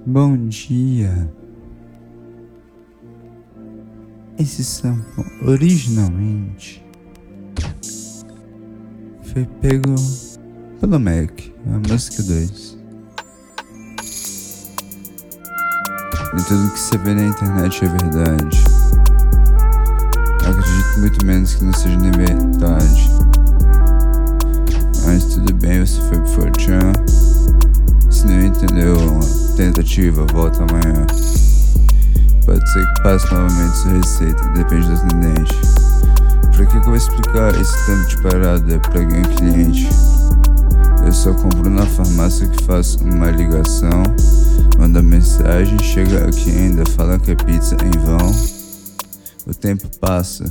Bom dia. Esse sample originalmente foi pego pelo Mac, a música 2. Nem tudo que você vê na internet é verdade. Acredito muito menos que não seja nem verdade. Mas tudo bem, você foi pro 4chan. Se não entendeu, tentativa, volta amanhã. Pode ser que passe novamente sua receita, depende do atendente. Pra que eu vou explicar esse tempo de parada pra ganhar cliente? Eu só compro na farmácia que faço uma ligação, manda mensagem, chega aqui ainda, fala que é pizza em vão. O tempo passa,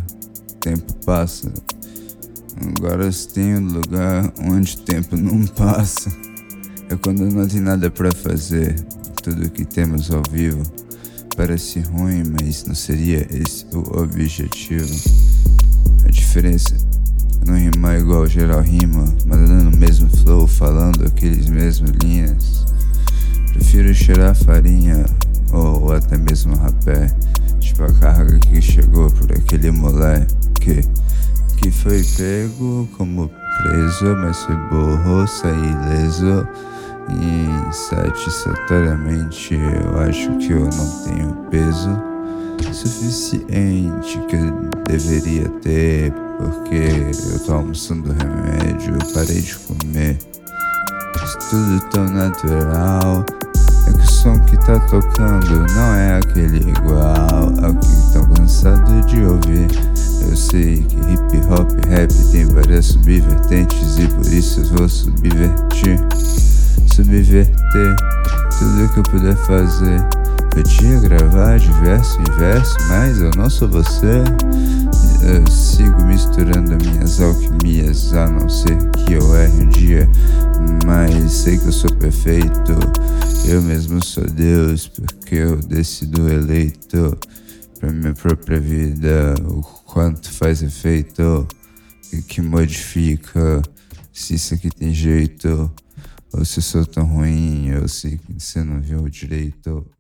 Agora se tem um lugar onde o tempo não passa. É quando não tem nada pra fazer. Tudo que temos ao vivo parece ruim, mas não seria esse o objetivo. A diferença é não rimar igual geral rima, mandando o mesmo flow, falando aqueles mesmos linhas. Prefiro cheirar farinha ou até mesmo rapé, tipo a carga que chegou por aquele moleque que foi pego como preso, mas foi burro, saí ileso. E insatisfatoriamente eu acho que eu não tenho peso suficiente que eu deveria ter, porque eu tô almoçando remédio, eu parei de comer. Isso tudo tão natural, é que o som que tá tocando não é aquele igual ao que tão cansado de ouvir. Eu sei que hip hop rap tem várias subvertentes e por isso eu vou subverter tudo que eu puder fazer. Podia gravar de verso em verso, mas eu não sou você. Eu sigo misturando minhas alquimias, a não ser que eu erre um dia, mas sei que eu sou perfeito. Eu mesmo sou Deus, porque eu decido eleito pra minha própria vida o quanto faz efeito e que modifica, se isso aqui tem jeito. Ou se eu sou tão ruim, ou se você não viu direito.